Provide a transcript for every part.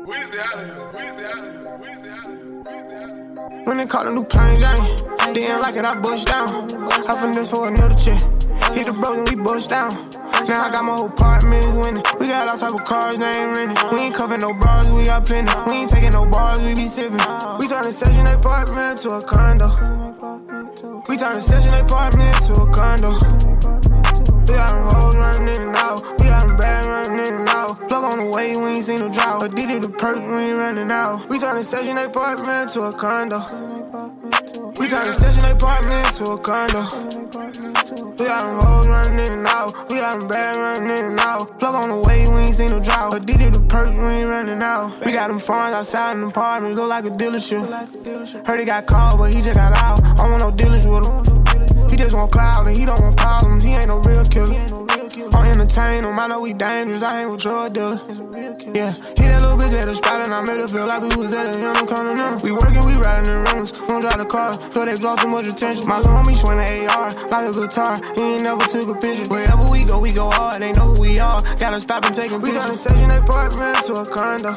When they call a new plain Jane, didn't like it, I bust down. I finesse for another chick. Hit the bros and we bust down. Now I got my whole apartment winning. We got all type of cars, they ain't renting. We ain't covering no bras, we got plenty. We ain't taking no bars, we be sipping. We turn the Section 8 apartment to a condo. We turn the Section 8 apartment to a condo. We got them hoes running in and out. We got them bad running in and out. Plug on the way, we ain't seen no drought. I did it the perk, we ain't running out. We turn the Section 8 apartment to a condo. We turn the Section 8 apartment to a condo. We got them hoes running in and out. We got them bad running in and out. Plug on the way, we ain't seen no drought. I did it the perk, we ain't running out. We got them farms outside in the apartment, look like a dealership. Heard he got called, but he just got out. I don't want no dealings with him. He just want clout and he don't want problems. He ain't no real killer. I entertain him, I know we dangerous. I ain't with drug dealers. Yeah, hit that little bitch at the spot and I made her feel like we was at a continental. We working, we riding in rooms. We don't drive the cars, so they draw too much attention. My little homie swing the AR like a guitar. He ain't never took a picture. Wherever we go hard. They know who we are. Gotta stop and take a picture. We turn the Section 8 apartment to a condo.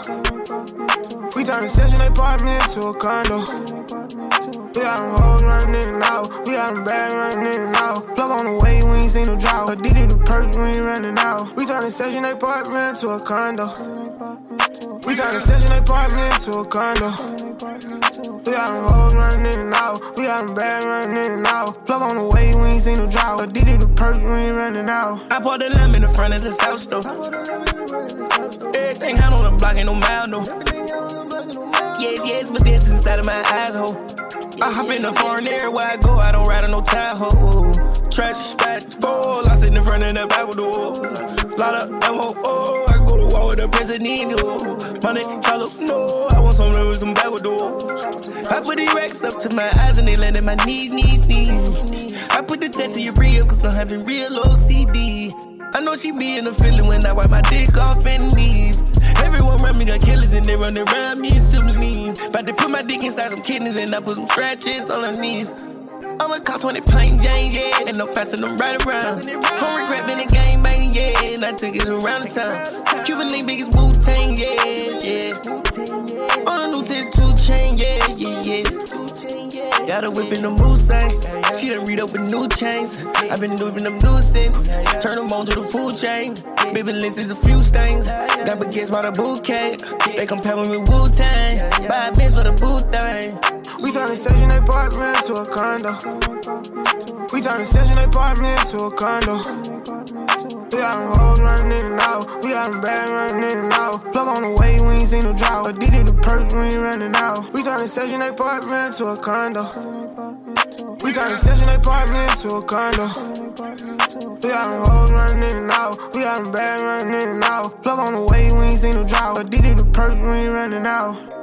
We turn the Section 8 apartment to a condo. We got them hoes running in and out. We got them bad running in and out. Plug on the way, we ain't seen no drought. I did it the perk, we ain't running out. We turn the Section 8 apartment to a condo. We turn the Section 8 apartment to a condo. We got them hoes running in and out. We got them bad running in and out. Plug on the way, we ain't seen no drought. I did it the perk, we ain't running out. I poured the lamb in the front of the South store. Everything out on the block, ain't no mile, no. Yes, but this inside of my eyes, ho. I hop in the foreign everywhere I go, I don't ride on no Tahoe. Trash spot, bowl, I sit in the front of the back door. Lot of ammo, oh, I go to war with the president, oh. Money, call up, no, I want some with some backward doors. I put these racks up to my eyes and they land at my knees. I put the tat to your rib cause I'm having real OCD. I know she be in the feeling when I wipe my dick off and leave. Everyone around me got killers and they run around me in siblings. About to put my dick inside some kidneys and I put some scratches on her knees. I'ma cost 20 plain Jane, yeah, and I'm passing them right around. Don't regret being a gang bang, yeah, and I took it around the town. Cuban link biggest Wu-Tang, yeah. On a new 2 chain, yeah. Got a whip in the Mustang. She done read up with new chains. I been doing them new scents. Turn them on to the food chain. Baby list is a few stains. Got baguettes by the bouquet. They compare me with Wu-Tang. Buy a Benz for the boot thing. We turn the Section 8 apartment to a condo. We turn the Section 8 apartment to a condo. We got them hoes running in and out. We got them bad running in and out. Plug on the way, we ain't seen no drought. I did it the perk, we ain't running out. We turn the Section 8 apartment to a condo. We turn the Section 8 apartment to a condo. We got them hoes running in and out. We got them bad running in and out. Plug on the way, we ain't seen no drought. I did it the perk, we ain't running out.